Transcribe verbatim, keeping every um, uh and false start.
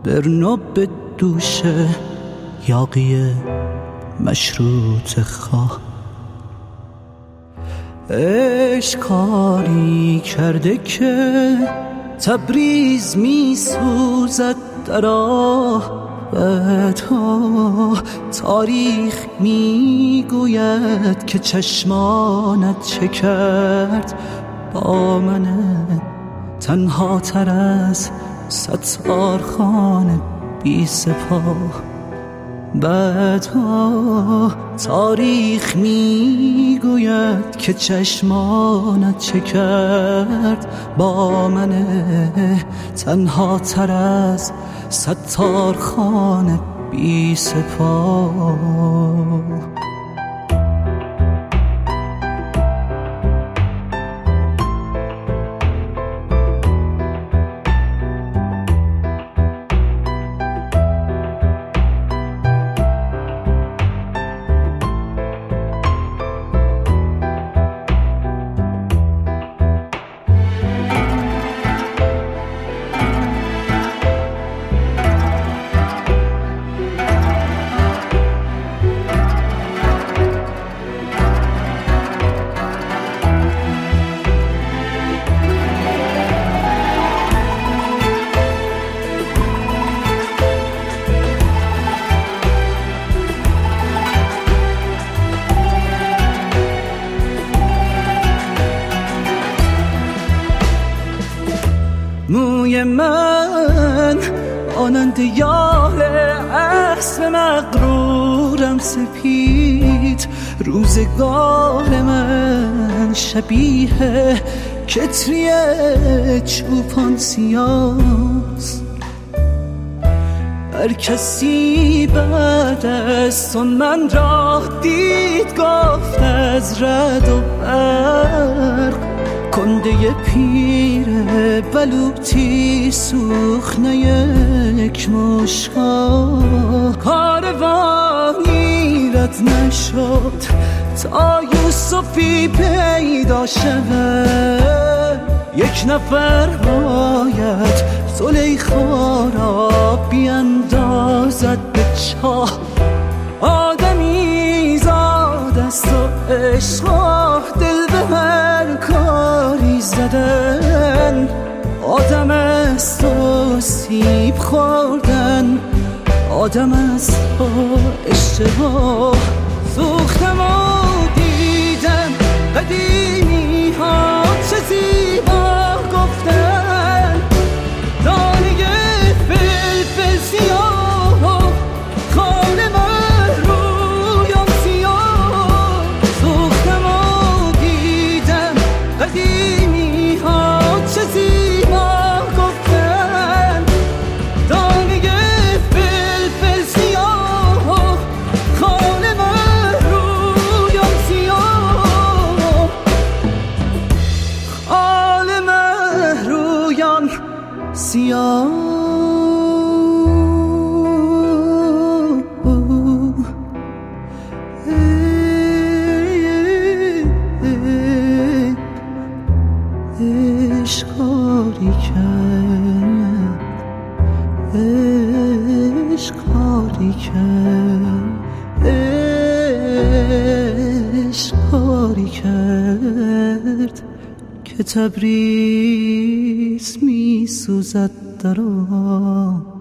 برنو به دوش یاقی مشروط خواه. عشق کاری کرده که تبریز می سوزد در آه بدها. تاریخ می گوید که چشمانت چه کرد با من تنها تر از ستارخان بی سپاه. بعدها تاریخ می گوید که چشمانت چه کرد با من تنها تر از ستارخان بی سپاه. موی من آنند یال اسب مغرورم سپید. روزگار من شبیه کتری چوپان سیاست. هر کسی بعد از تو من را دید گفت از رد و برق. کنده پیر بلوطی سوخنه یک مشکا. کاروانیرت نشد تا یوسفی پیدا شود. یک نفر باید زلیخا را بیندازد به چاه. آدمی زاد است و عشق دل به هر کاری زدن. آدم است و سیب خوردن، آدم است و اشتباه. سوختم و دیدم قدیمی ها چه زیبا گفتن. دانه فلفل سیاه خال من رویان سیاه. سوختم و دیدم قدیمی ها چه زیبا گفتن. دانه فلفل سیاه خال من رویان سیاه. خال من رویان سیاه. عشق کاری کرد، عشق کاری کرد، عشق کاری کرد که تبریز می سوزد در آن